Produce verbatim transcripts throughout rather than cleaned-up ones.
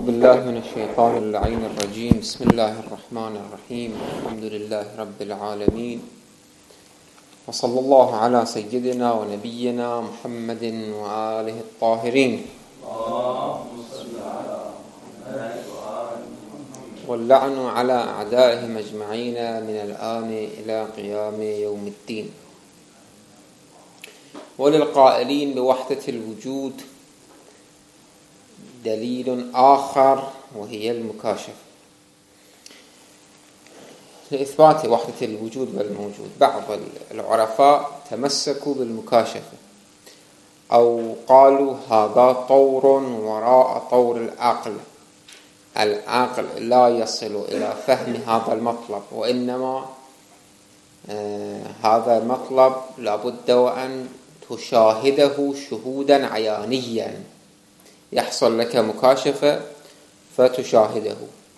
بالله من الشيطان اللعين الرجيم. بسم الله الرحمن الرحيم. الحمد لله رب العالمين، وصلى الله على سيدنا ونبينا محمد وآله الطاهرين، واللعن على أعدائهم أجمعين من الآن إلى قيام يوم الدين. وللقائلين بوحدة الوجود دليل آخر وهي المكاشفة. لإثبات وحدة الوجود والموجود بعض العرفاء تمسكوا بالمكاشفة، أو قالوا هذا طور وراء طور العقل. العقل لا يصل إلى فهم هذا المطلب، وإنما آه هذا المطلب لابد وأن تشاهده شهودا عيانيا، يحصل لك مكاشفة فتشاهده.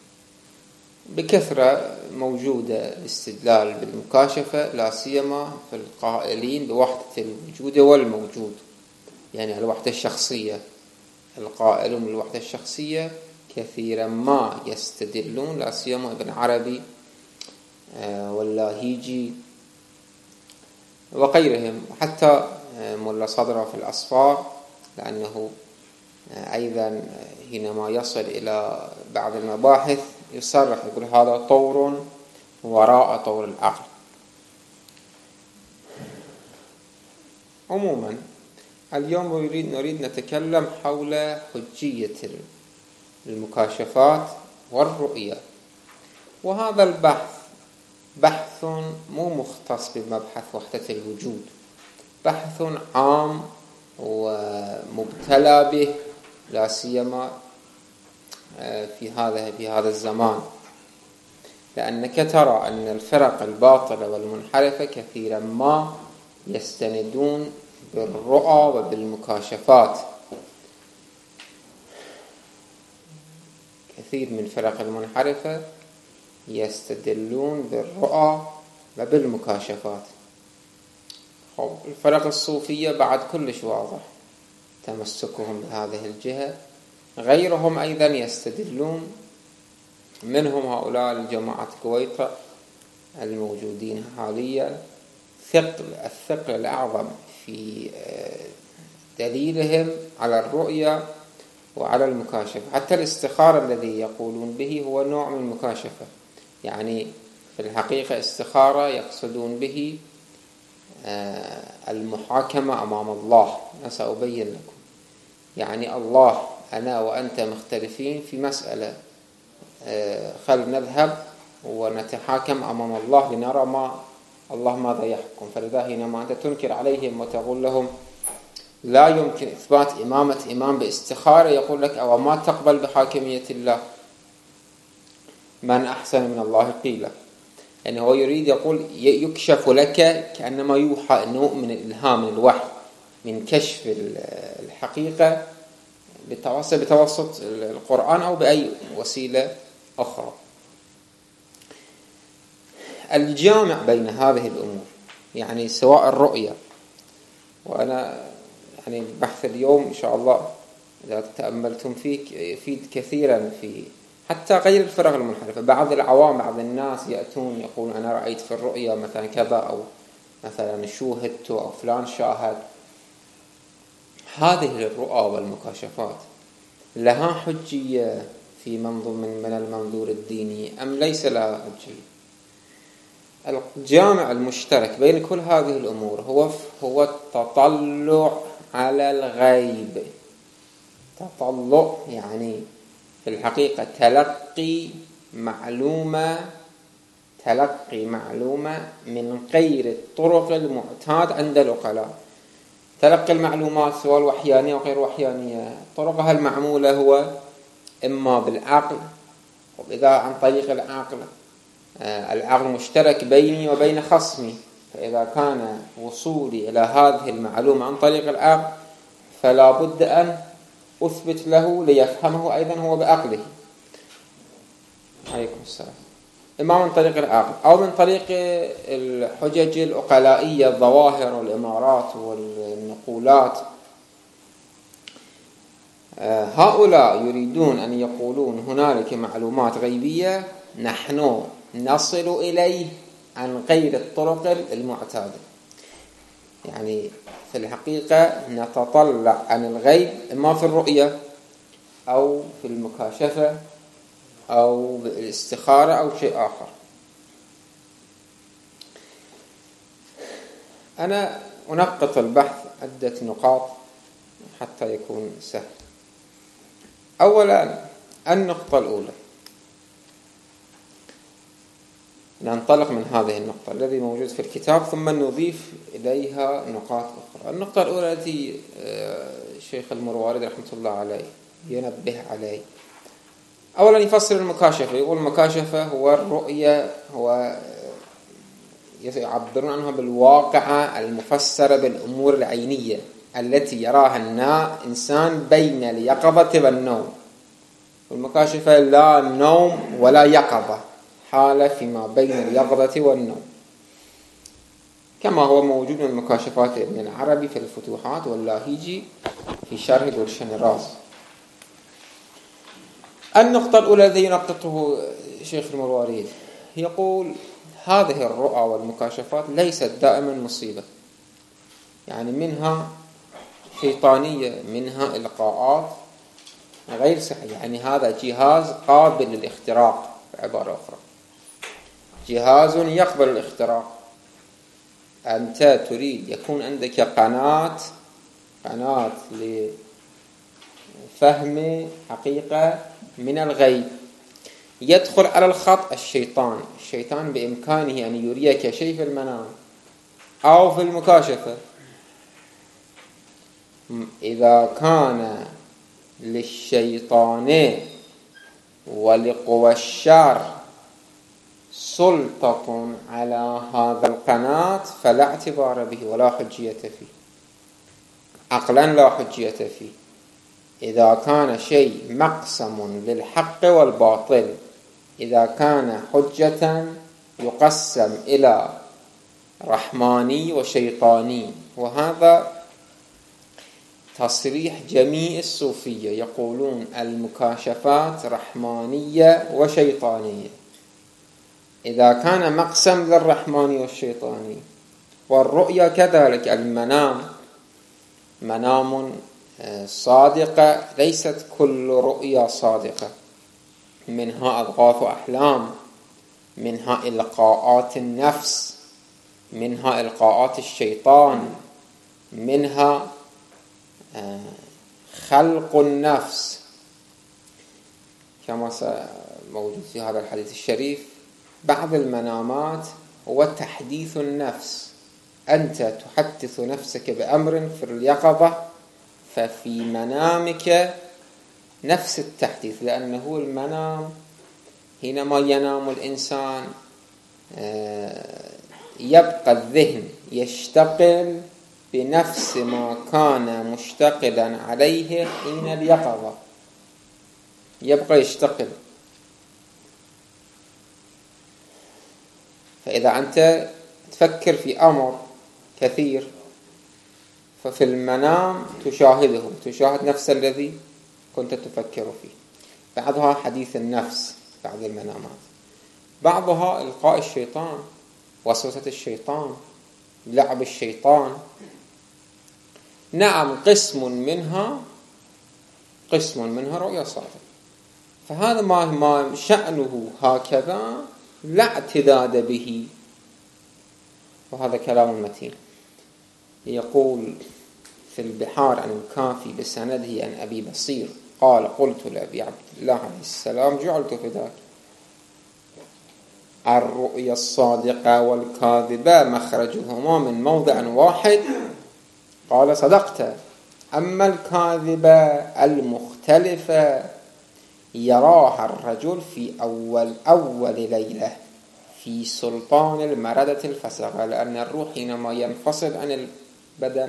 بكثرة موجودة الاستدلال بالمكاشفة، لا سيما في القائلين بوحدة الوجود والموجود، يعني الوحدة الشخصية. القائلون بالوحدة الشخصية كثيرا ما يستدلون، لا سيما ابن عربي واللاهيجي وغيرهم، حتى ملا صدرة في الأصفار، لأنه أيضا حينما يصل إلى بعض المباحث يصرح يقول هذا طور وراء طور العقل. عموما اليوم نريد, نريد نتكلم حول حجية المكاشفات والرؤية، وهذا البحث بحث مو مختص بمبحث وحدة الوجود، بحث عام ومبتلى به، لا سيما في هذا في هذا الزمان، لأنك ترى أن الفرق الباطلة والمنحرفة كثيرا ما يستندون بالرؤى وبالمكاشفات. كثير من الفرق المنحرفة يستدلون بالرؤى وبالمكاشفات. الفرق الصوفية بعد كلش واضح تمسكهم بهذه الجهة. غيرهم أيضا يستدلون، منهم هؤلاء الجماعة الكويطة الموجودين حاليا، ثقل الثقل الأعظم في دليلهم على الرؤية وعلى المكاشفة. حتى الاستخارة الذي يقولون به هو نوع من المكاشفة، يعني في الحقيقة استخارة يقصدون به المحاكمة أمام الله. سأبين لكم، يعني الله أنا وأنت مختلفين في مسألة، خل نذهب ونتحاكم أمام الله لنرى ما الله ماذا يحكم. فلذا حينما أنت تنكر عليهم وتقول لهم لا يمكن إثبات إمامة إمام باستخارة، يقول لك أو ما تقبل بحاكمية الله، من أحسن من الله قيلا. يعني هو يريد يقول يكشف لك كأنما يوحى نوع من الإلهام من الوحي، من كشف الحقيقة بتوسط بتوسط القرآن أو بأي وسيلة أخرى. الجامع بين هذه الأمور، يعني سواء الرؤية، وأنا يعني البحث اليوم إن شاء الله إذا تأملتم فيه يفيد كثيرا في حتى غير الفرق المنحرفة. بعض العوام بعض الناس يأتون يقول أنا رأيت في الرؤية مثلا كذا، أو مثلا شوهدت أو فلان شاهد. هذه الرؤى والمكاشفات لها حجية في منظور من, من المنظور الديني أم ليس لها حجية؟ الجامع المشترك بين كل هذه الأمور هو هو التطلع على الغيب. تطلع يعني في الحقيقة تلقي معلومة تلقي معلومة من غير الطرق المعتاد عند العقلاء. تلقي المعلومات سواء وحيانية وغير وحيانية، طرقها المعمولة هو إما بالعقل، وإذا عن طريق العقل آه العقل مشترك بيني وبين خصمي، فإذا كان وصولي إلى هذه المعلومة عن طريق العقل فلا بد أن أثبت له ليفهمه أيضا هو بعقله. عليكم السلام. إما من طريق العقل أو من طريق الحجج العقلائية، الظواهر والإمارات والنقولات. هؤلاء يريدون أن يقولون هنالك معلومات غيبية نحن نصل إليه عن غير الطرق المعتادة. يعني في الحقيقة نتطلع عن الغيب إما في الرؤية أو في المكاشفة أو بالاستخارة أو شيء آخر. أنا أنقط البحث عدة نقاط حتى يكون سهل. أولا، النقطة الأولى، ننطلق من هذه النقطة الذي موجود في الكتاب ثم نضيف إليها نقاط أخرى. النقطة الأولى التي الشيخ المرواريد رحمة الله عليه ينبه عليه، أولا يفسر المكاشفة، يقول المكاشفة هو الرؤية، هو يعبرون عنها بالواقعة المفسرة بالأمور العينية التي يراها الإنسان بين اليقظة والنوم. والمكاشفة لا نوم ولا يقظة، حالة فيما بين اليقظة والنوم، كما هو موجود من مكاشفات ابن العربي في الفتوحات واللاهيجي في شرح جولشن-راز. النقطة الأولى التي ينقطه شيخ المرواريد، يقول هذه الرؤى والمكاشفات ليست دائما مصيبة، يعني منها شيطانية، منها إلقاءات غير صحيحة. يعني هذا جهاز قابل للاختراق، بعبارة أخرى جهاز يقبل الاختراق. أنت تريد يكون عندك قناة قناة لفهم حقيقة من الغيب، يدخل على الخط الشيطان. الشيطان بإمكانه أن يريك شيء في المنام أو في المكاشفة. إذا كان للشيطان ولقوى الشر سلطة على هذا القناة فلا اعتبار به ولا حجية فيه، عقلا لا حجية فيه. إذا كان شيء مقسم للحق والباطل، إذا كان حجة يقسم إلى رحماني وشيطاني، وهذا تصريح جميع الصوفية، يقولون المكاشفات رحمانية وشيطانية. إذا كان مقسم للرحماني والشيطاني، والرؤيا كذلك، المنام منام صادقة، ليست كل رؤيا صادقة، منها أضغاث أحلام، منها إلقاءات النفس، منها إلقاءات الشيطان، منها خلق النفس، كما موجود في هذا الحديث الشريف. بعض المنامات هو تحديث النفس، أنت تحدث نفسك بأمر في اليقظة، ففي منامك نفس التحديث، لأنه المنام حينما ينام الإنسان يبقى الذهن يشتغل بنفس ما كان مشتغلا عليه حين اليقظة، يبقى يشتغل. فإذا أنت تفكر في أمر كثير، ففي المنام تشاهده، تشاهد نفس الذي كنت تفكر فيه. بعضها حديث النفس، بعض المنامات، بعضها إلقاء الشيطان، وسوسة الشيطان، لعب الشيطان. نعم، قسم منها قسم منها رؤيا صادقة. فهذا ما شأنه هكذا، لا اعتداد به، وهذا كلام متين. يقول في البحار عن الكافي بسنده عن أبي بصير قال قلت لأبي عبد الله عليه السلام جعلت فداك، الرؤيا الصادقة والكاذبة مخرجهما من موضع واحد؟ قال صدقت، أما الكاذبة المختلفة يراها الرجل في أول أول ليلة في سلطان المردة الفسقة، لأن الروح حينما ينفصل عن البدن،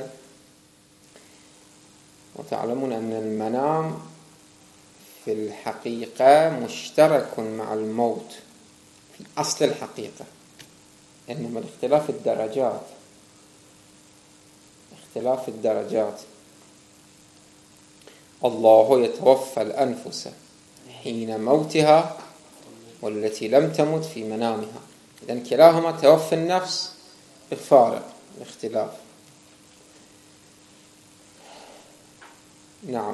وتعلمون أن المنام في الحقيقة مشترك مع الموت في أصل الحقيقة، إنما الاختلاف الدرجات، اختلاف الدرجات. الله يتوفى الأنفس حين موتها والتي لم تمت في منامها. إذن كلاهما توفي النفس بفارق الاختلاف. نعم.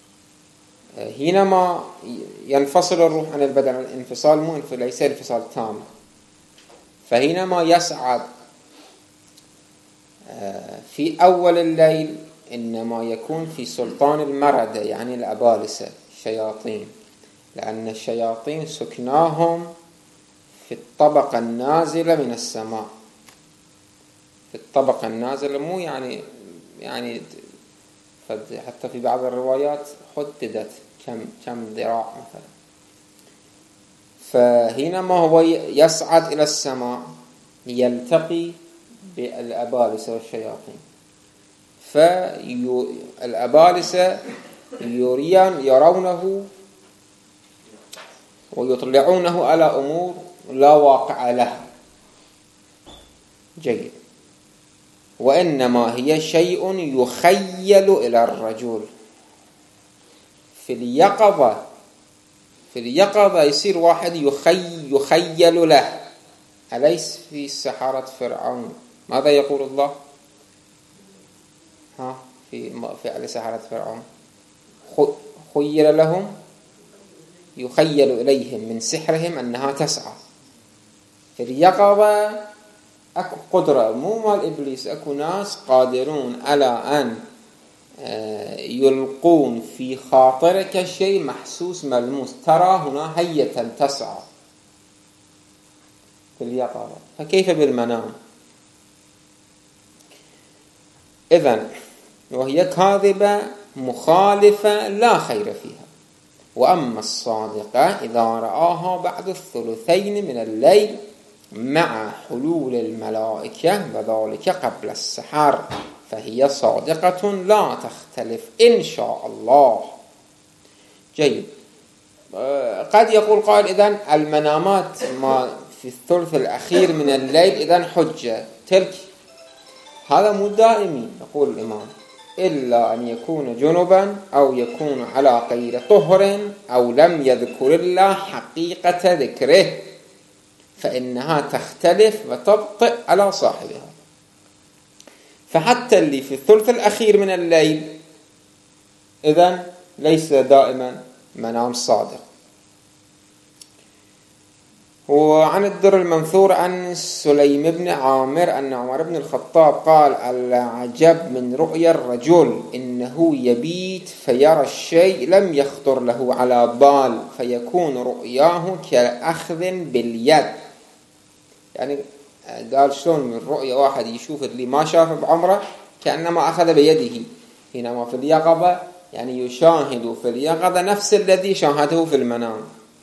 حينما ينفصل الروح عن البدن، الانفصال مو ليس انفصال تام، فحينما يصعد في أول الليل إنما يكون في سلطان المردة، يعني الأبالسة الشياطين، لأن الشياطين سكناهم في الطبقة النازلة من السماء. في الطبقة النازلة مو يعني يعني حتى في بعض الروايات حددت كم كم ذراع مثلا. فحينما هو يصعد إلى السماء يلتقي بالأبالسة والشياطين، فالأبالسة يريان يرونه ويطلعونه على أمور لا واقع لها. جيد. وإنما هي شيء يخيل إلى الرجل في اليقظة. في اليقظة يصير واحد يخي يخيل له. أليس في سحرة فرعون ماذا يقول الله؟ ها في فعل سحرة فرعون خيل لهم، يخيل إليهم من سحرهم أنها تسعى. في اليقظة أكو قدرة مو مال إبليس، أكو ناس قادرون على أن يلقون في خاطرك شيء محسوس ملموس، ترى هنا هيئة تسعى في اليقظة، فكيف بالمنام؟ إذن وهي كاذبة مخالفة لا خير فيها. وأما الصادقة إذا رآها بعد الثلثين من الليل مع حلول الملائكة وذلك قبل السحر فهي صادقة لا تختلف إن شاء الله. جيد. قد يقول قائل إذن المنامات ما في الثلث الأخير من الليل إذن حجة تلك. هذا مو دائمي، يقول الإمام، إلا أن يكون جنبا أو يكون على غير طهر أو لم يذكر الله حقيقة ذكره، فإنها تختلف وتبطئ على صاحبها. فحتى اللي في الثلث الأخير من الليل إذن ليس دائما منام صادق. وعن الدر المنثور عن سليم بن عامر أن عمر بن الخطاب قال: العجب من رؤيا الرجل إنه يبيت فيرى الشيء لم يخطر له على بال فيكون رؤياه كأخذ باليد. يعني قال شلون من رؤيا واحد يشوف اللي ما شافه بعمره كأنما أخذ بيده، حينما في اليقظة يعني يشاهد في اليقظة نفس الذي شاهده في المنام.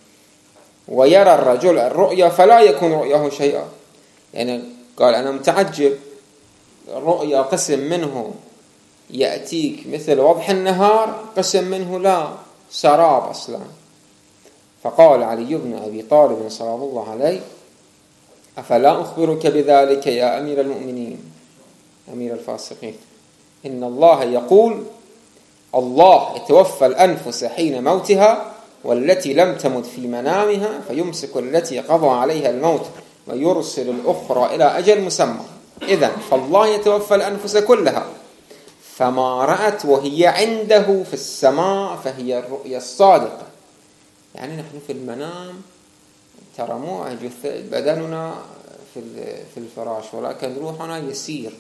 ويرى الرجل الرؤيا فلا يكون رؤياه شيئا. يعني قال أنا متعجب، رؤيا قسم منه يأتيك مثل وضح النهار، قسم منه لا، سراب أصلا. فقال علي بن أبي طالب صلى الله عليه: أفلا أخبرك بذلك يا أمير المؤمنين أمير الفاسقين؟ إن الله يقول: الله يتوفى الأنفس حين موتها والتي لم تمت في منامها فيمسك التي قضى عليها الموت ويرسل الأخرى إلى أجل مسمى. إذن فالله يتوفى الأنفس كلها، فما رأت وهي عنده في السماء فهي الرؤيا الصادقة. يعني نحن في المنام ترى مو بدننا في الفراش، ولكن روحنا يسير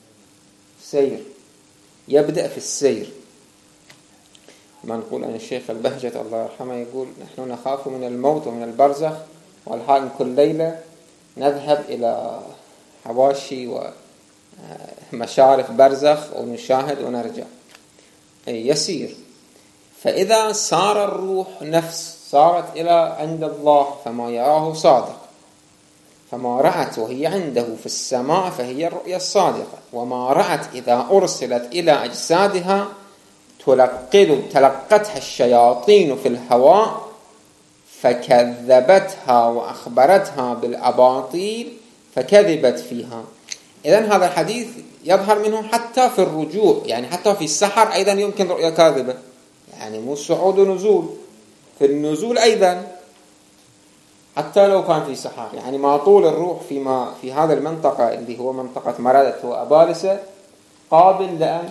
سير، يبدأ في السير. ما نقول أن الشيخ البهجة الله يرحمه يقول: نحن نخاف من الموت ومن البرزخ، والحال كل ليلة نذهب إلى حواشي ومشارف برزخ ونشاهد ونرجع. يسير. فإذا صار الروح نفس صارت إلى عند الله فما يراه صادق، فما رأت وهي عنده في السماء فهي الرؤيا الصادقة. وما رأت إذا أرسلت إلى أجسادها تلقد تلقتها الشياطين في الهواء فكذبتها وأخبرتها بالأباطيل فكذبت فيها. إذن هذا الحديث يظهر منه حتى في الرجوع، يعني حتى في السحر أيضا يمكن رؤيا كاذبة. يعني مو صعود ونزول، في النزول أيضا حتى لو كان في سحار، يعني ما طول الروح فيما في هذا المنطقة اللي هو منطقة مردة وأبالسة قابل لأن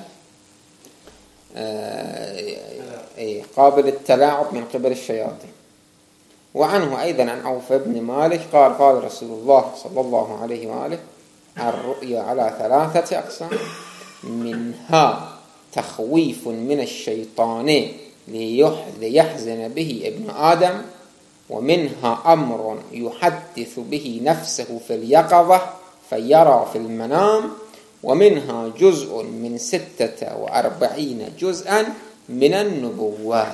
آه قابل للتلاعب من قبل الشياطين. وعنه أيضا عن عوف بن مالك قال قال رسول الله صلى الله عليه وآله: الرؤيا على ثلاثة أقسام، منها تخويف من الشيطان ليحزن به ابن آدم، ومنها أمر يحدث به نفسه في اليقظة فيرى في المنام، ومنها جزء من ستة وأربعين جزءا من النبوة.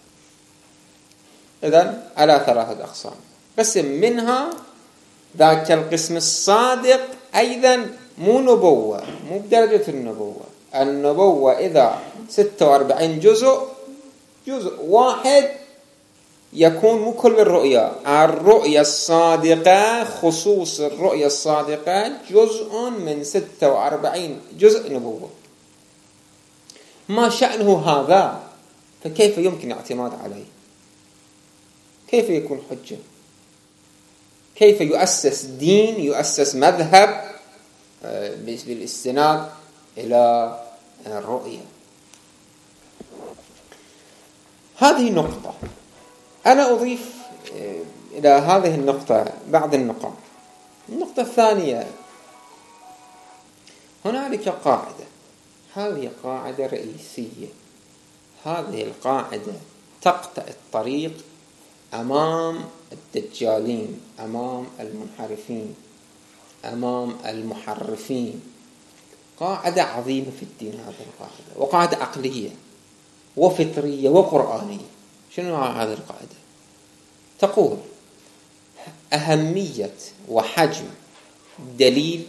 إذن على ثلاثة أقسام. قسم منها ذاك القسم الصادق أيضا مو نبوة، مو بدرجة النبوة. النبوة إذا ستة وأربعين جزء، جزء واحد يكون مو كل الرؤيا. الرؤيا الصادقة، خصوص الرؤيا الصادقة، جزء من ستة وأربعين جزء نبوة. ما شأنه هذا؟ فكيف يمكن الاعتماد عليه؟ كيف يكون حجة؟ كيف يؤسس دين، يؤسس مذهب بالاستناد إلى الرؤية؟ هذه نقطة. أنا أضيف إلى هذه النقطة بعض النقاط. النقطة الثانية، هنالك قاعدة، هذه قاعدة رئيسية. هذه القاعدة تقطع الطريق أمام الدجالين، أمام المنحرفين، أمام المحرفين. قاعدة عظيمة في الدين هذه القاعدة، وقاعدة عقلية وفطرية وقرآنية. شنو هذه القاعدة؟ تقول: أهمية وحجم دليل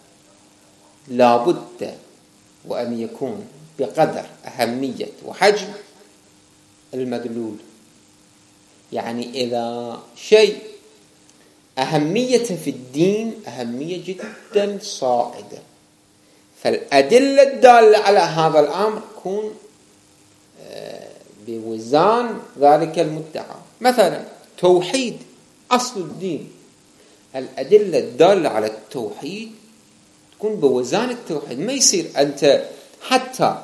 لابد وأن يكون بقدر أهمية وحجم المدلول. يعني إذا شيء أهميته في الدين أهمية جدا صاعدة، فالأدلة الدالة على هذا الأمر تكون بوزان ذلك المدعى. مثلا توحيد أصل الدين، الأدلة الدالة على التوحيد تكون بوزان التوحيد. ما يصير أنت حتى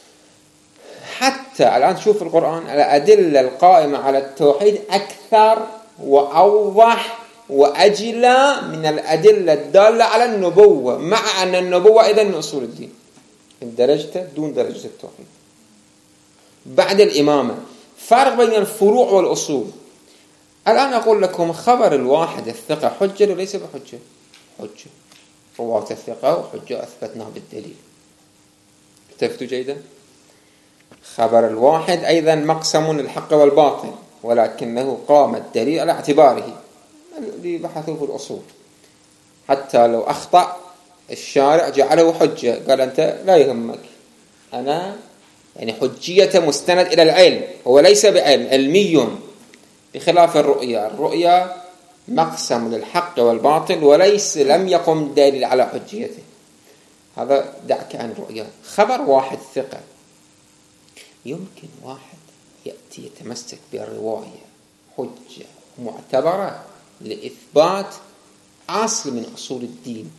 حتى الآن شوف القرآن، الأدلة القائمة على التوحيد أكثر وأوضح وأجلى من الأدلة الدالة على النبوة، مع أن النبوة أيضا من أصول الدين درجته دون درجة التوحيد. بعد الإمامة فرق بين الفروع والأصول. الآن أقول لكم خبر الواحد الثقة حجة وليس بحجة؟ حجة، رواة الثقة وحجة أثبتناه بالدليل. التفتوا جيدا. خبر الواحد أيضا مقسم الحق والباطل، ولكنه قام الدليل على اعتباره اللي بحثوا في الأصول. حتى لو أخطأ الشارع جعله حجة، قال أنت لا يهمك، أنا يعني حجية مستند إلى العلم، هو ليس بعلم، علمي، بخلاف الرؤيا. الرؤيا مقسم للحق والباطل وليس لم يقم دليل على حجيته. هذا دعك عن الرؤيا. خبر واحد ثقة، يمكن واحد يأتي يتمسك بالرواية حجة معتبرة لإثبات أصل من أصول الدين،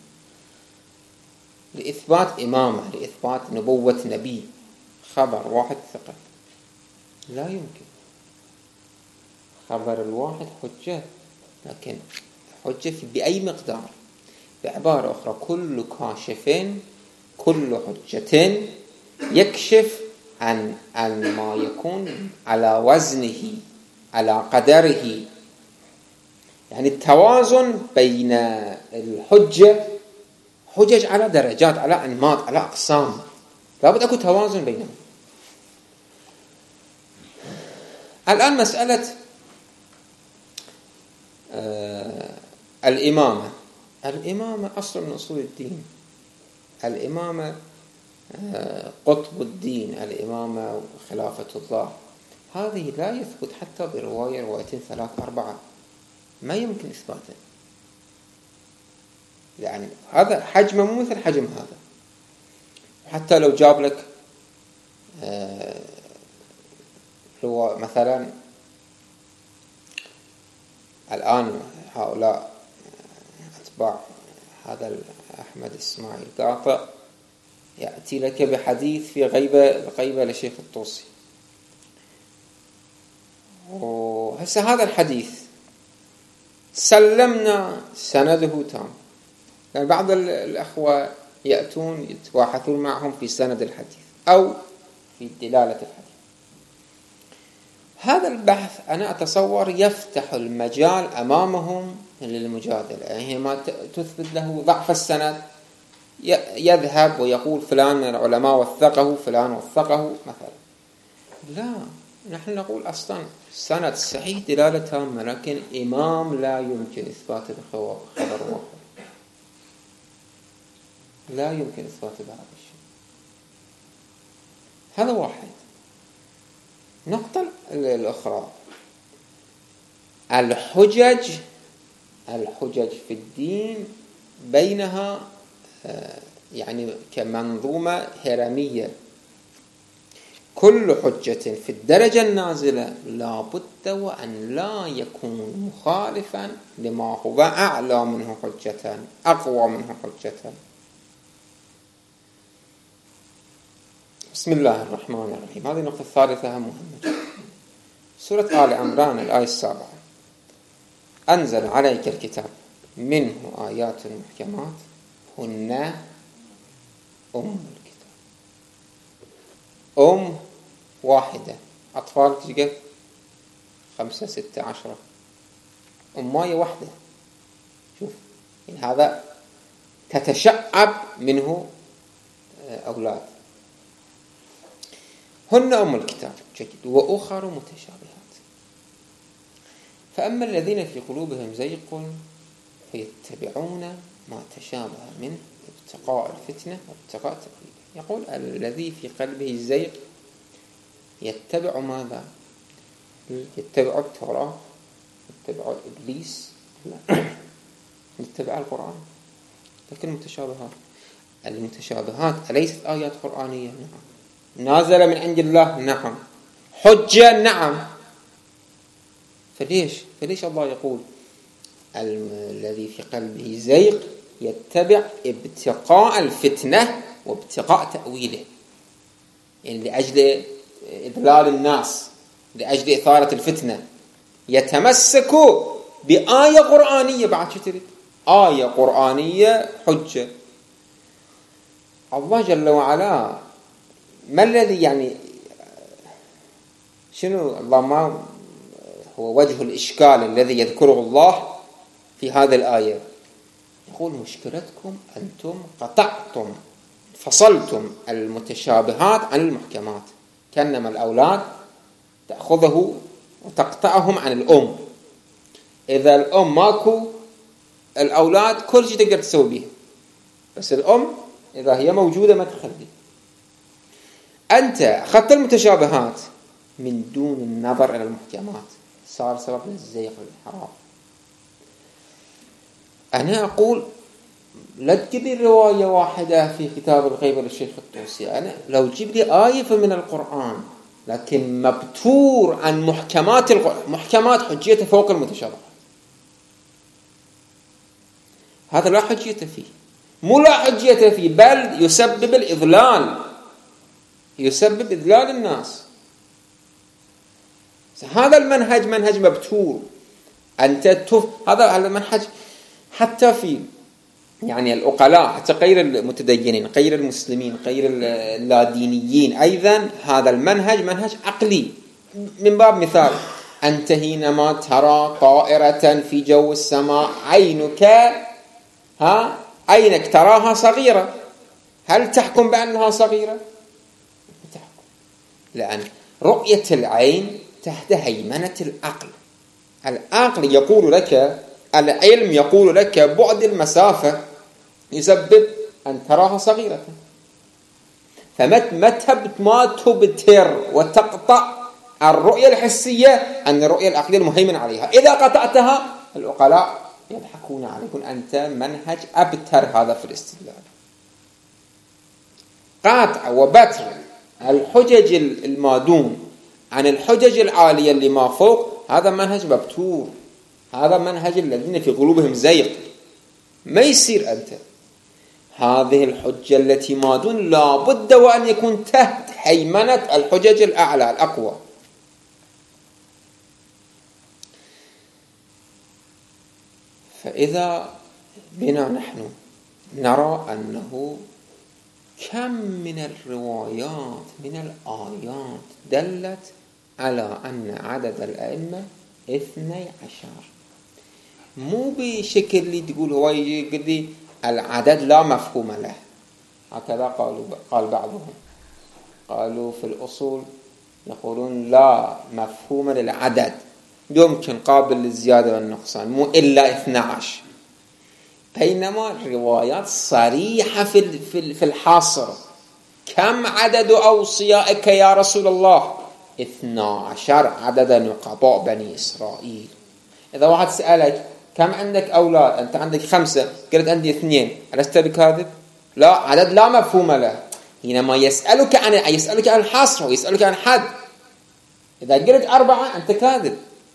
لإثبات إمامة، لإثبات نبوة نبي. خبر واحد ثقة لا يمكن. خبر الواحد حجة، لكن حجة بأي مقدار. بعبارة أخرى، كل كاشف، كل حجة يكشف عن عن ما يكون على وزنه، على قدره. يعني التوازن بين الحجة، حجج على درجات، على أنماط، على أقسام، لابد أكون توازن بينهم. الآن مسألة آه الإمامة. الإمامة أصل من أصول الدين. الإمامة آه قطب الدين، الإمامة خلافة الله. هذه لا يثبت حتى برواية، روايتين، ثلاث، أربعة، ما يمكن إثباته. يعني هذا حجمه مو مثل حجم هذا. حتى لو جاب لك آه هو مثلا الآن هؤلاء أتباع هذا أحمد إسماعيل قاطع يأتي لك بحديث في غيبة غيبة لشيخ الطوسي، وهسه هذا الحديث سلمنا سنده تام، يعني بعض الأخوة يأتون يتباحثون معهم في سند الحديث أو في دلالة الحديث. هذا البحث أنا أتصور يفتح المجال أمامهم للمجادلة، يعني ما تثبت له ضعف السند يذهب ويقول فلان من العلماء وثقه فلان وثقه مثلا. لا، نحن نقول أصلا سند صحيح دلالة تامة، لكن إمام لا يمكن إثبات خبر واحد، لا يمكن إثبات بهذا الشيء. هذا واحد. النقطة الأخرى الحجج الحجج في الدين بينها يعني كمنظومة هرمية، كل حجة في الدرجة النازلة لا بد وأن لا يكون مخالفا لما هو أعلى منه حجة أقوى منه حجة. بسم الله الرحمن الرحيم. هذه النقطة الثالثة مهمة جدا. سورة آل عمران الآية السابعة: أنزل عليك الكتاب منه آيات محكمات هن أم الكتاب. أم واحدة، أطفال تجد خمسة ستة عشرة، أماية واحدة. شوف، يعني هذا تتشعب منه أولاد. هن أم الكتاب جيد وأخر متشابهات، فأما الذين في قلوبهم زيغ فيتبعون ما تشابه منه ابتغاء الفتنة وابتغاء تأويله. يقول الذي في قلبه زيغ يتبع ماذا؟ يتبع التوراة، يتبع إبليس، يتبع القرآن. لكن المتشابهات المتشابهات أليست آيات قرآنية؟ نعم. نازل من عند الله؟ نعم. حجة؟ نعم. فليش فليش الله يقول الذي في قلبه زيغ يتبع ابتغاء الفتنة وابتغاء تأويله؟ يعني لأجل إضلال الناس، لأجل إثارة الفتنة يتمسك بآية قرآنية. بعد شو تريد؟ آية قرآنية حجة. الله جل وعلا ما الذي يعني شنو الله ما هو وجه الإشكال الذي يذكره الله في هذه الآية؟ يقول مشكلتكم أنتم قطعتم فصلتم المتشابهات عن المحكمات، كأنما الأولاد تأخذه وتقطعهم عن الأم. إذا الأم ماكو الأولاد كل شيء تقدر تسوي به، بس الأم إذا هي موجودة ما تخلي. أنت أخذت المتشابهات من دون النظر إلى المحكمات، صار سبب للزيغ والانحراف. أنا أقول لا تجيب لي رواية واحدة في كتاب الغيبة للشيخ الطوسي. أنا لو تجيب لي آية من القرآن لكن مبتور عن محكمات القرآن، محكمات حجيته فوق المتشابهات، هذا لا حجيته فيه، مو لا حجيته فيه، بل يسبب الإضلال، يسبب إضلال الناس. هذا المنهج منهج مبتور. أنت تف... هذا المنهج حتى في يعني العقلاء، حتى غير المتدينين، غير المسلمين، غير اللادينيين أيضا، هذا المنهج منهج عقلي. من باب مثال، أنت حينما ترى طائرة في جو السماء عينك ها عينك تراها صغيرة، هل تحكم بأنها صغيرة؟ تحكم، لأن رؤية العين تحت هيمنة العقل. العقل يقول لك، العلم يقول لك بعد المسافة يسبب أن تراها صغيرة، فمتى ما تبتر وتقطع الرؤية الحسية أن الرؤية العقلية المهيمن عليها. إذا قطعتها العقلاء يضحكون عليكم، أنت منهج أبتر هذا في الاستدلال. قاطع وبتر الحجج المادون عن الحجج العالية اللي ما فوق، هذا منهج مبتور، هذا منهج الذين في قلوبهم زيغ. ما يصير أنت هذه الحجة التي ما دون لا بد وأن يكون تحت حيمنة الحجج الأعلى الأقوى. فإذا بنا نحن نرى أنه كم من الروايات من الآيات دلت على أن عدد الأئمة اثني عشر، مو بشكل اللي تقول هو يجي يقول لي العدد لا مفهوم له، هكذا قالوا قال بعضهم، قالوا في الأصول يقولون لا مفهوم للعدد، يمكن قابل للزيادة والنقصان، مو إلا اثني عشر. بينما الروايات صريحة في في الحاصر، كم عدد أوصيائك يا رسول الله؟ اثني عشر عدد نقباء بني إسرائيل. إذا واحد سألك كم عندك أولاد؟ أنت عندك خمسة، قلت عندي اثنين، ألست بكاذب؟ لا، عدد لا مفهوم له. حينما يسألك عن يسألك عن الحصر ويسألك عن حد، إذا قلت أربعة أنت كاذب.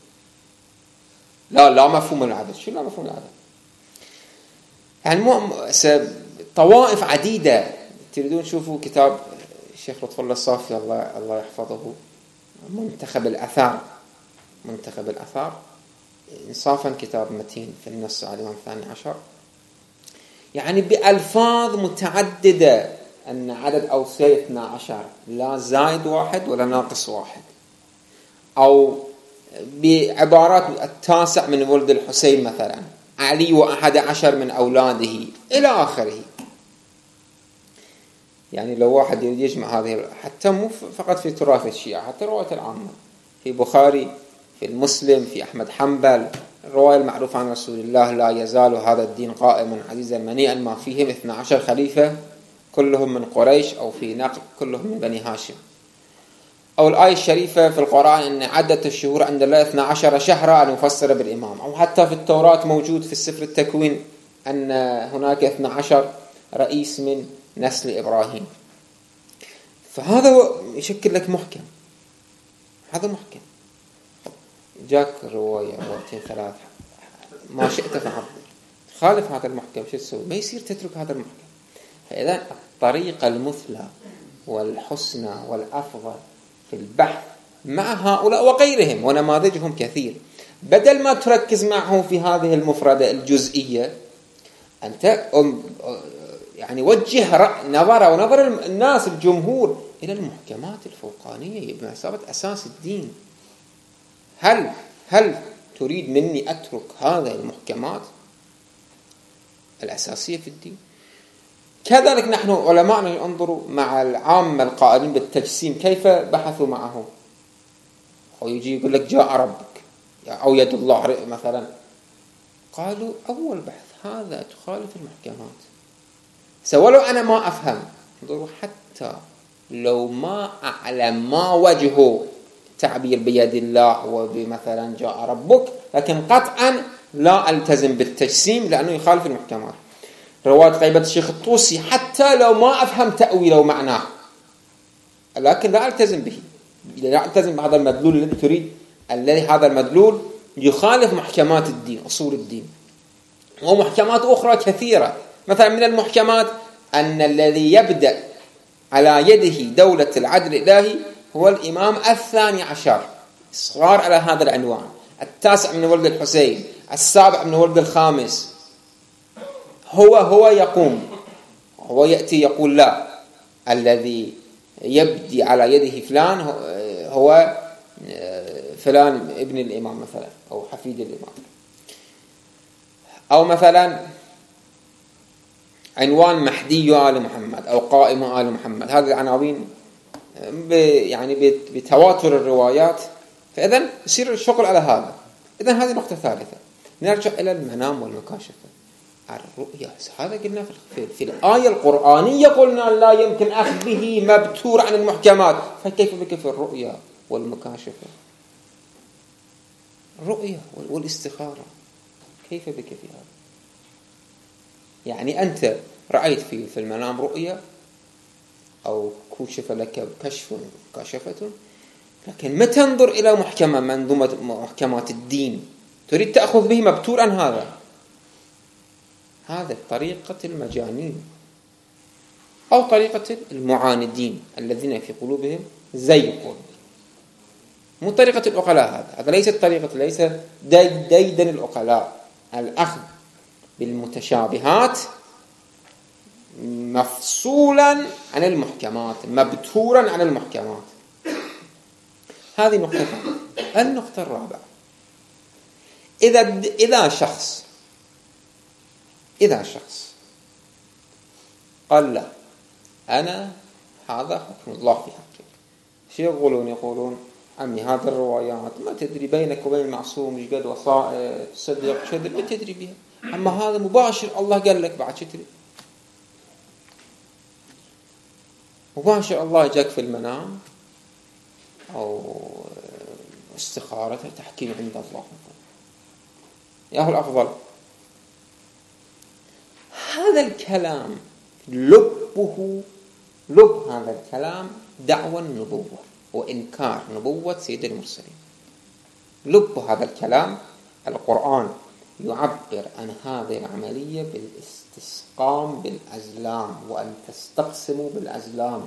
لا لا مفهوم العدد. شو لا مفهوم العدد؟ يعني مو طوائف عديدة. تريدون تشوفوا كتاب الشيخ لطف الله الصافي الله الله يحفظه، منتخب الأثار، منتخب الأثار إنصافا كتاب متين في النص على الإمام الثاني عشر، يعني بألفاظ متعددة أن عدد أوصياء اثني عشر، لا زائد واحد ولا ناقص واحد، أو بعبارات التاسع من ولد الحسين مثلا، علي وأحد عشر من أولاده إلى آخره. يعني لو واحد يجمع هذه، حتى مو فقط في تراث الشيعة، حتى الرواية العامة في بخاري، في المسلم، في أحمد حنبل، الرواية المعروفة عن رسول الله لا يزال هذا الدين قائما عزيزا منيئا ما فيهم اثني عشر خليفة كلهم من قريش، أو في نقل كلهم من بني هاشم. أو الآية الشريفة في القرآن أن عدة الشهور عند الله اثني عشر شهرا المفسرة بالإمام. أو حتى في التوراة موجود في السفر التكوين أن هناك اثني عشر رئيس من نسل إبراهيم. فهذا يشكل لك محكم، هذا محكم. جاك رواية روايتين ثلاثة ما شئت فعل، خالف هذا المحكم، شو تسوي؟ ما يصير تترك هذا المحكم. فإذا الطريقة المثلى والحسنى والأفضل في البحث مع هؤلاء وغيرهم ونماذجهم كثير، بدل ما تركز معهم في هذه المفردة الجزئية، أنت يعني وجه نظر ونظر الناس الجمهور إلى المحكمات الفوقانية بمثابة أساس الدين. هل هل تريد مني أترك هذه المحكمات الأساسية في الدين؟ كذلك نحن علماءنا انظروا مع العامة القائلين بالتجسيم كيف بحثوا معه. أو يجي يقول لك جاء ربك أو يد الله مثلا، قالوا أول بحث هذا تخالف المحكمات. سولو أنا ما أفهم، انظروا حتى لو ما أعلم ما وجهه تعبير بيد الله وبمثلا جاء ربك، لكن قطعا لا ألتزم بالتجسيم لأنه يخالف المحكمات. رواية غيبة الشيخ الطوسي حتى لو ما أفهم تأويله ومعناه، لكن لا ألتزم به، لا ألتزم بهذا المدلول الذي تريد، الذي هذا المدلول يخالف محكمات الدين، أصول الدين. ومحكمات أخرى كثيرة، مثلا من المحكمات أن الذي يبدأ على يده دولة العدل الإلهي هو الإمام الثاني عشر، صغار على هذا العنوان، التاسع من ولد الحسين، السابع من ولد الخامس. هو هو يقوم، هو يأتي يقول لا، الذي يبدي على يده فلان هو فلان ابن الإمام مثلا، أو حفيد الإمام. أو مثلا عنوان محدي آل محمد أو قائم آل محمد، هذه العناوين يعني بتواتر الروايات. فإذن يصير الشغل على هذا. إذن هذه نقطة ثالثة. نرجع إلى المنام والمكاشفة، الرؤية. هذا قلنا في, في الآية القرآنية قلنا لا يمكن أخذ به مبتور عن المحكمات، فكيف بك في الرؤية والمكاشفة؟ الرؤية والاستخارة كيف بك في هذا؟ يعني أنت رأيت في في المنام رؤية أو كشف لك كشف مكاشفة، لكن ما تنظر إلى محكمة منظومة محكمات الدين تريد تأخذ به مبتورا. هذا هذا طريقة المجانين أو طريقة المعاندين الذين في قلوبهم زيغ، مو طريقة العقلاء. هذا هذا ليست طريقة، ليس ديدن العقلاء. الأخذ بالمتشابهات مفصولا عن المحكمات، مبتورا عن المحكمات. هذه نقطة. النقطة الرابعة، إذا إذا شخص إذا شخص قال لا أنا هذا حكم الله في حقي، شو يقولون؟ يقولون عمي هذه الروايات ما تدري بينك وبين المعصوم ايش قد وصائل تصدق كذب ما تدري بها، أما هذا مباشر الله قال لك بعد شو تدري؟ مباشر الله جاك في المنام أو استخارة تحكيم عند الله، ياهو الأفضل. هذا الكلام لبه لب هذا الكلام دعوى النبوة وإنكار نبوة سيد المرسلين. لب هذا الكلام القرآن يعبر عن هذه العملية بالاستسقام بالأزلام، وأن تستقسموا بالأزلام.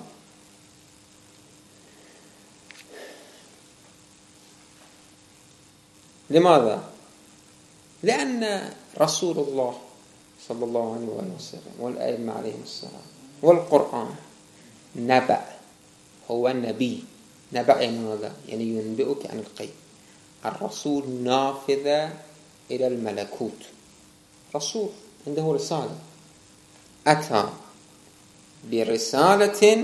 لماذا؟ لأن رسول الله صلى الله عليه وسلم والأئمة عليهم السلام والقرآن نبأ، هو النبي. نبأ يعني ماذا؟ يعني ينبئك عن الغيب. الرسول نافذ إلى الملكوت، رسول عنده رسالة، أتى برسالة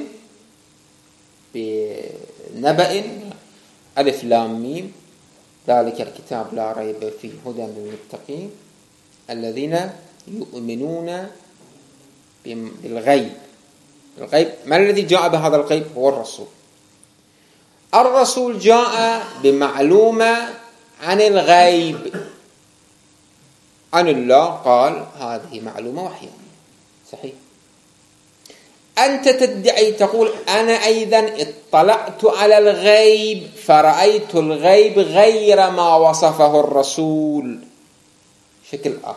بنبأ ألف لام ميم، ذلك الكتاب لا ريب فيه هدى للمتقين الذين يؤمنون بالغيب. الغيب، ما الذي جاء بهذا الغيب؟ هو الرسول. الرسول جاء بمعلومة عن الغيب عن الله، قال هذه معلومة وحية. صحيح. أنت تدعي تقول أنا أيضا اطلعت على الغيب فرأيت الغيب غير ما وصفه الرسول، شكل آخر،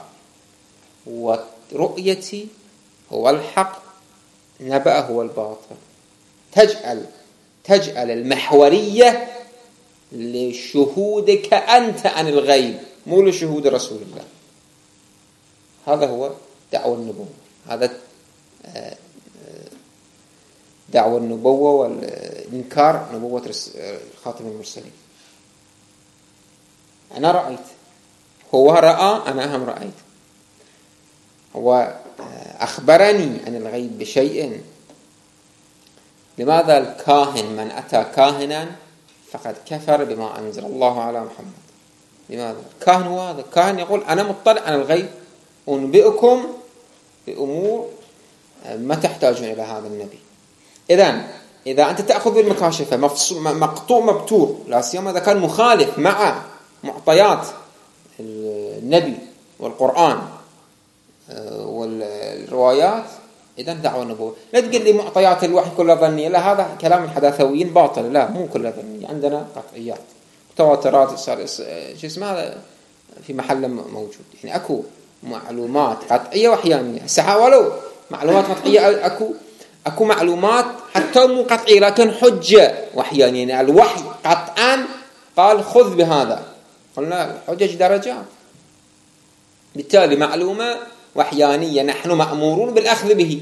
ورؤيتي هو الحق، نبأ هو الباطل. تجعل تجعل المحورية لشهودك أنت عن الغيب، مو لشهود رسول الله. هذا هو دعوة النبوة، هذا دعوة النبوة والإنكار نبوة خاتم المرسلين. أنا رأيت، هو رأى، أنا هم رأيت. هو أخبرني عن الغيب بشيء. لماذا الكاهن من أتى كاهنا فقد كفر بما أنزل الله على محمد؟ لماذا؟ الكاهن هو هذا، الكاهن يقول أنا مطلع عن الغيب، أنبئكم بأمور ما تحتاجون إلى هذا النبي. إذن إذا أنت تأخذ بالمكاشفة مقطوع مبتور، لا سيما إذا كان مخالف مع معطيات النبي والقرآن والروايات، إذن دعوة النبوة. لا تقول لي معطيات الوحي كلها ظنية، لا، هذا كلام الحداثويين باطل. لا، مو كلها ظنية، عندنا قطعيات متواترات. شو اسمه هذا في محل موجود، يعني أكو معلومات قطعية وحيانية. سحا ولو معلومات قطعية، أكو أكو معلومات حتى مو قطعية لكن حجة وحيانية. يعني الوحي قطعا قال خذ بهذا، قلنا الحجج درجات. بالتالي معلومة وحيانية نحن مأمورون بالأخذ به.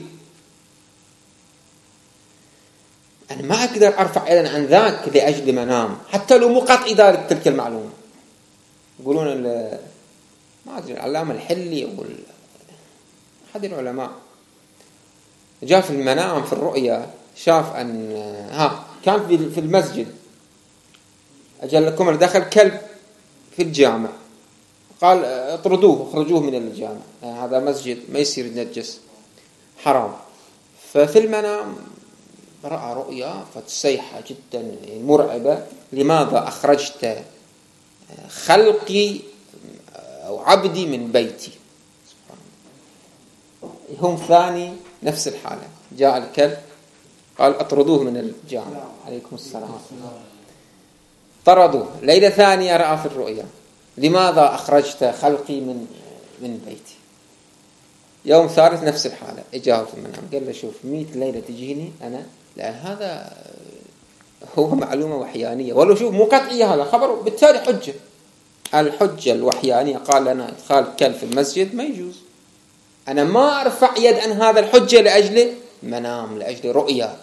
أنا ما أقدر أرفع يدا عن ذاك لأجل منام، حتى لو مو قطعي ذلك تلك المعلومة. يقولون ما أدري العلامة الحلي أو أحد العلماء جاء في المنام في الرؤيا، شاف أن ها كان في المسجد، أجل لكم دخل كلب في الجامع، قال اطردوه اخرجوه من الجامع، هذا مسجد ما يصير يتنجس، حرام. ففي المنام رأى رؤيا فتسيحة جدا مرعبة، لماذا أخرجت خلقي أو عبدي من بيتي؟ هم ثاني نفس الحالة، جاء الكلب قال اطردوه من الجامع. عليكم السلام. طردوه. ليلة ثانية رأى في الرؤيا: لماذا أخرجت خلقي من من بيتي؟ يوم ثالث نفس الحالة، إجاه في المنام قال له: شوف، مئة ليلة تجيني أنا، لأن هذا هو معلومة وحيانية، ولو شوف مو قطعية، هذا خبر بالتالي حجة. الحجة الوحيانية قال لنا إدخال كلب في المسجد ما يجوز. أنا ما أرفع يد عن هذا الحجة لأجل منام، لأجل رؤيا.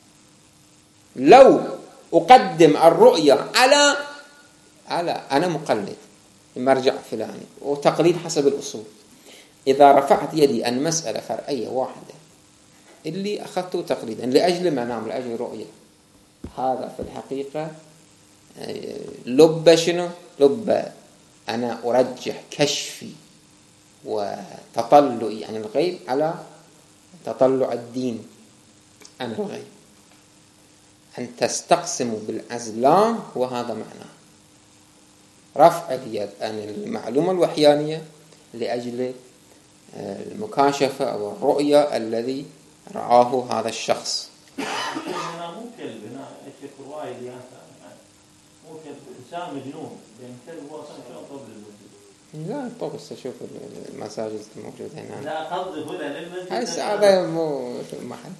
لو أقدم الرؤيا على على أنا مقلد مرجع فلاني وتقليد حسب الأصول، إذا رفعت يدي عن مسألة فرعية واحدة اللي أخذته تقليدا لأجل منام، لأجل رؤية، هذا في الحقيقة لب شنو؟ لب أنا أرجح كشفي وتطلعي عن الغيب على تطلع الدين عن الغيب. أن تستقسموا بالأزلام وهذا معناه رفع اليد عن المعلومة الوحيانية لأجل المكاشفة أو الرؤية الذي رآه هذا الشخص. أنا مو كلب، أنا أشوف رواية دي مو كلب، إنسان مجنون، لأن كلب هو أصلا شلون طب للمسجد؟ لا طب، بس أشوف المساجد الموجودة هنا. لا قصدي هنا للمسجد. هسه هذا مو محل.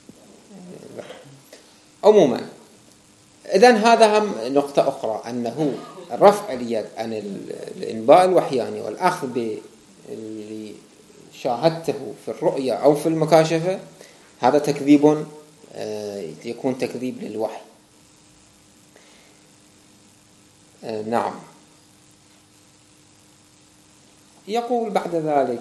عموما إذن هذا هم نقطة أخرى، أنه رفع اليد عن الإنباء الوحياني والأخذ باللي شاهدته في الرؤيا أو في المكاشفة، هذا تكذيب، يكون تكذيب للوحي. نعم. يقول بعد ذلك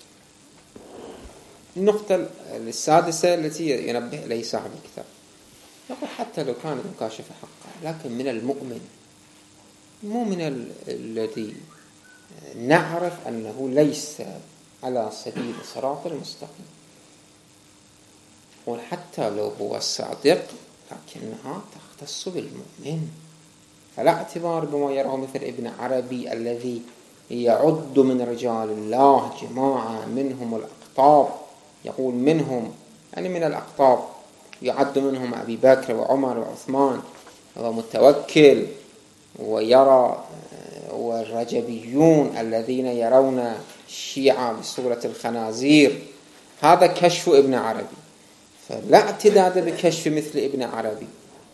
النقطة السادسة التي ينبه إليه صاحب الكتاب، يقول: حتى لو كان المكاشفة حقا، لكن من المؤمن، مو من ال... الذي نعرف أنه ليس على سبيل صراط المستقيم. يقول: حتى لو هو صادق لكنها تختص بالمؤمن، فلا اعتبار بما يراه مثل ابن عربي الذي يعد من رجال الله جماعة منهم الأقطاب، يقول منهم يعني من الأقطاب، يعد منهم أبي بكر وعمر وعثمان ومتوكل، ويرى والرجبيون الذين يرون الشيعة بصورة الخنازير. هذا كشف ابن عربي، فلا اعتداد بكشف مثل ابن عربي.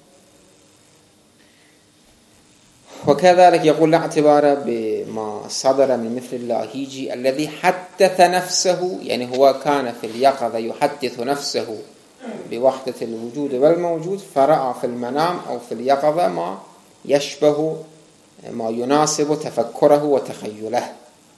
وكذلك يقول: لا اعتبار بما صدر من مثل اللاهيجي الذي حدث نفسه، يعني هو كان في اليقظة يحدث نفسه بوحدة الوجود والموجود، فرأى في المنام أو في اليقظة ما يشبه ما يناسب تفكره وتخيله.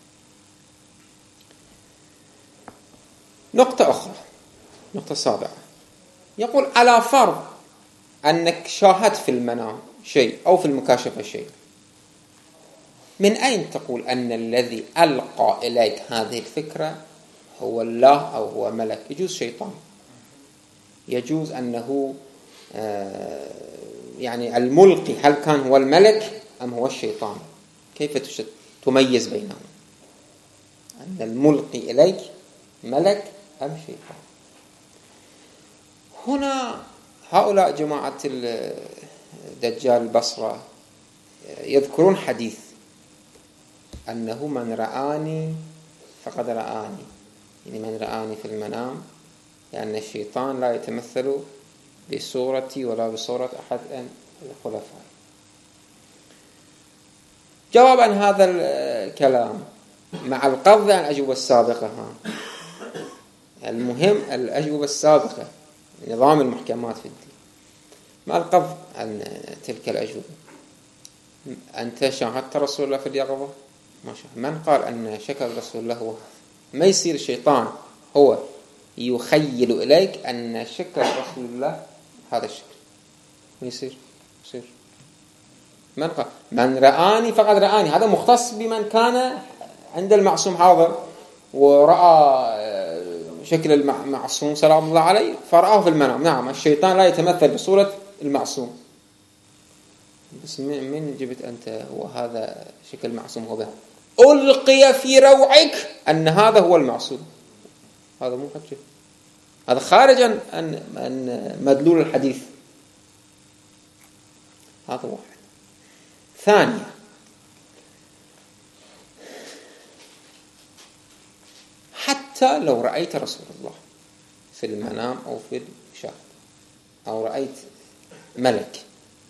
نقطة أخرى، نقطة سابعة، يقول: على فرض أنك شاهدت في المنام شيء أو في المكاشفة شيء، من أين تقول أن الذي ألقى إليك هذه الفكرة هو الله أو هو ملك؟ يجوز شيطان، يجوز أنه يعني الملقي هل كان هو الملك أم هو الشيطان؟ كيف تميز بينهم؟ أن الملقي إليك ملك أم شيطان؟ هنا هؤلاء جماعة الدجال البصرة يذكرون حديث أنه من رآني فقد رآني، يعني من رآني في المنام، لأن يعني الشيطان لا يتمثل بصورتي ولا بصورة أحد الخلفاء. جواب عن هذا الكلام مع القبض عن الأجوبة السابقة، ها المهم الأجوبة السابقة نظام المحكمات في الدين، مع القبض عن تلك الأجوبة. أنت شاهدت رسول الله في اليقظة؟ ما شاهد. من قال أن شكل رسول الله هو؟ ما يصير الشيطان هو يخيل إليك أن شكل رسول الله هذا الشكل، ما يصير. يصير. من قال من رآني فقد رآني، هذا مختص بمن كان عند المعصوم حاضر ورأى شكل المعصوم سلام الله عليه فرآه في المنام. نعم، الشيطان لا يتمثل بصورة المعصوم، بس من جبت أنت وهذا شكل معصوم هو به؟ ألقي في روعك أن هذا هو المعصوم، هذا مو حجة، هذا خارج عن مدلول الحديث. هذا واحد. ثانية، حتى لو رأيت رسول الله في المنام أو في المشاهد أو رأيت ملك،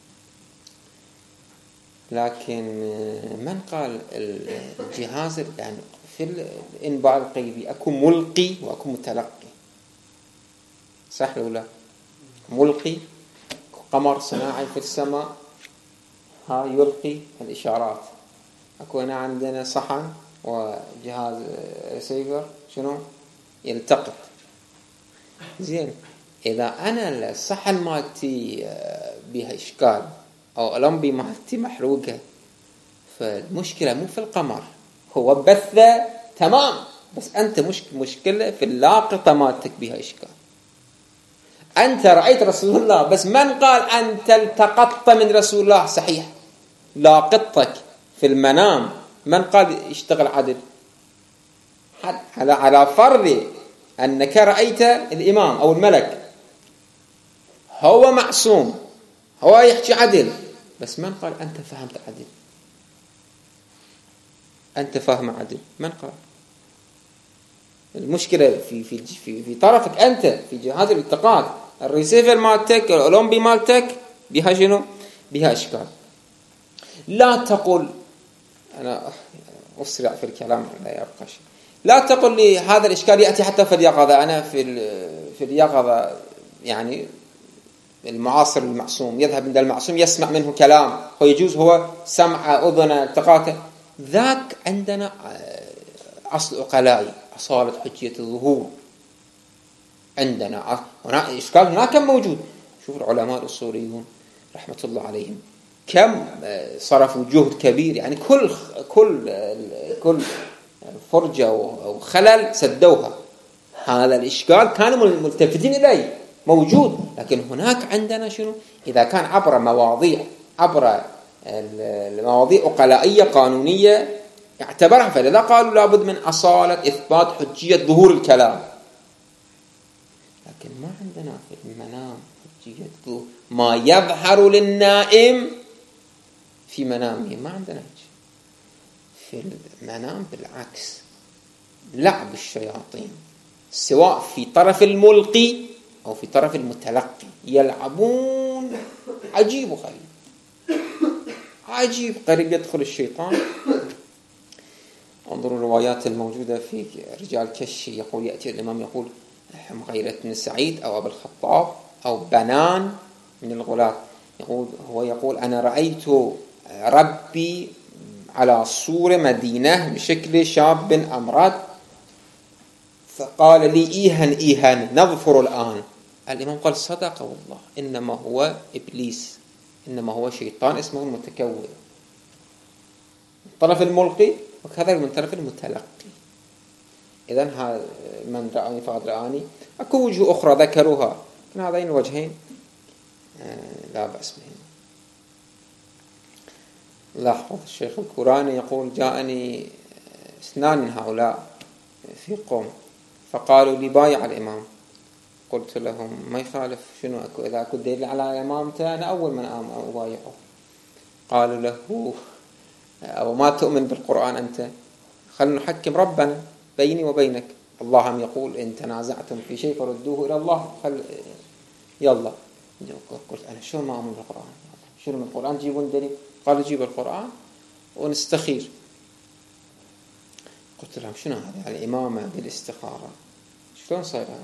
لكن من قال الجهاز يعني في الإنباء الغيبي أكو ملقي وأكو متلقي، صح ولا لا؟ ملقي قمر صناعي في السماء ها يلقي الإشارات، أكو هنا عندنا صحن وجهاز ريسيفر شنو يلتقط. زين، إذا أنا الصحن مالتي بها إشكال أو لمبي مالتي محروقة، فالمشكلة مو في القمر، هو بثة تمام، بس أنت مش مشكلة في اللاقطة مالتك بها إشكال. أنت رأيت رسول الله، بس من قال أنت التقطت من رسول الله صحيح، لاقطتك في المنام، من قال يشتغل عدل؟ على على فرض أنك رأيت الإمام أو الملك، هو معصوم، هو يحكي عدل، بس من قال أنت فهمت عدل؟ أنت فاهم عدل، من قال؟ المشكلة في في في في طرفك أنت، في جهاز الالتقاط، الريسيفر مالتك، الأولمبي مالتك بها شنو؟ بها إشكال. لا تقول، أنا أسرع في الكلام لا يبقى شيء، لا تقل لي هذا الإشكال يأتي حتى في اليقظة. أنا في في اليقظة يعني المعاصر المعصوم يذهب عند المعصوم يسمع منه كلام، ويجوز هو سمع أذن التقاطه، ذاك عندنا أصل عقلائي، أصالة حجية الظهور عندنا. هنا إشكال هناك كم موجود. شوف العلماء الأصوليون رحمة الله عليهم كم صرفوا جهد كبير، يعني كل كل كل فرجة أو خلل سدوها. هذا الإشكال كانوا ملتفتين إليه موجود، لكن هناك عندنا شنو؟ إذا كان عبر مواضيع عبر المواضيع عقلائية قانونية يعتبرها، فلذا قالوا لابد من أصالة إثبات حجية ظهور الكلام. لكن ما عندنا في المنام حجية ظهور ما يظهر للنائم في منامه، ما عندنا في المنام. بالعكس، لعب الشياطين سواء في طرف الملقي أو في طرف المتلقي، يلعبون عجيب وغريب، عجيب قريب يدخل الشيطان. انظروا الروايات الموجودة في رجال كشي، يقول يأتي الإمام يقول مغيرة بن سعيد أو أبو الخطاب أو بنان من الغلاة، يقول هو يقول أنا رأيت ربي على صورة مدينة بشكل شاب أمرد، فقال لي إيهن إيهن نظفر الآن. الإمام قال صدق والله، إنما هو إبليس، إنما هو شيطان اسمه المتكون، من طرف الملقي وكذلك من طرف المتلقي. إذن هذا من رآني فقد رآني. أكو وجه أخرى ذكروها، من هذين الوجهين لا بأس بهم. لاحظ الشيخ الكوراني يقول جاءني اثنان من هؤلاء في قوم فقالوا لي بايع الإمام، قلت لهم ما يخالف، شنو أكو إذا أكو دليل على الإمامته أنا أول من أبايعه. قالوا له أو ما تؤمن بالقرآن أنت؟ خلنا نحكم ربنا بيني وبينك، اللهم يقول إن تنازعتم في شيء فردوه إلى الله، خل يلا. قلت أنا شو ما أؤمن بالقرآن، شنو من القرآن جيبون دليل؟ قالوا جيب القرآن ونستخير. قلت لهم شنو هذا يعني إمامة بالاستخارة، شلون صار هذا؟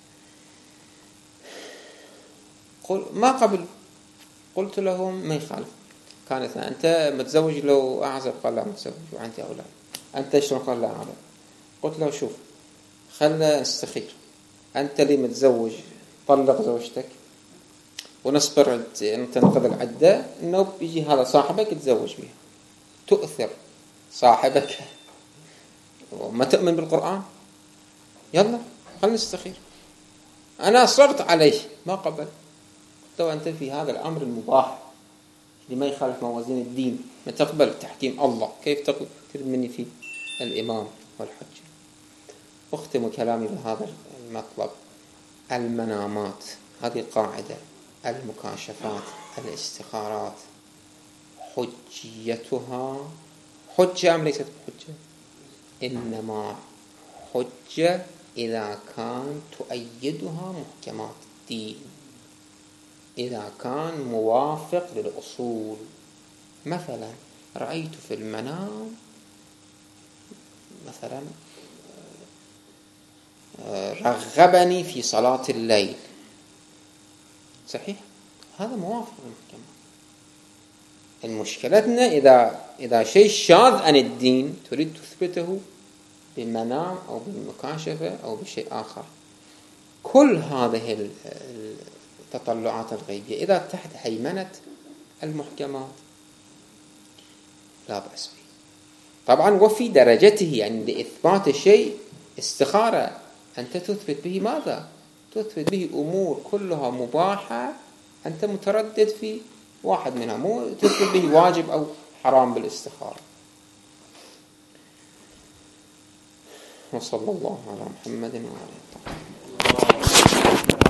قل ما قبل. قلت لهم ما يخالف، كانت أنت متزوج لو أعزب؟ قال لا متزوج وعندي أولاد. أنت شلون؟ قال لا أعزب. قلت له شوف خلنا نستخير، أنت اللي متزوج طلق زوجتك ونصبر تنقضي العدة، إنه بيجي هذا صاحبك يتزوج بها، تؤثر صاحبك وما تؤمن بالقرآن، يلا خلنا نستخير. أنا أصرت عليه ما قبل. تو أنت في هذا الأمر المباح اللي ما يخالف موازين الدين ما تقبل تحكيم الله، كيف تقبل مني في الإمام والحج؟ أختم كلامي بهذا المطلب. المنامات هذه قاعدة، المكاشفات، الاستخارات حجيتها حجة أم ليست حجة؟ إنما حجة إذا كان تؤيدها محكمات الدين، إذا كان موافق للأصول. مثلا رأيت في المنام مثلا رغبني في صلاة الليل، صحيح، هذا موافق للمحكمات. المشكلتنا إذا إذا شيء شاذ عن الدين تريد تثبته بالمنام أو بالمكاشفة أو بشيء آخر. كل هذه التطلعات الغيبية إذا تحت هيمنة المحكمات لا بأس به. طبعا وفي درجته، يعني لإثبات شيء استخارة، أنت تثبت به ماذا؟ تثبت به أمور كلها مباحة، أنت متردد في واحد منها، مو تثبت به واجب أو حرام بالاستخارة. وصلى الله على محمد وعلى آله.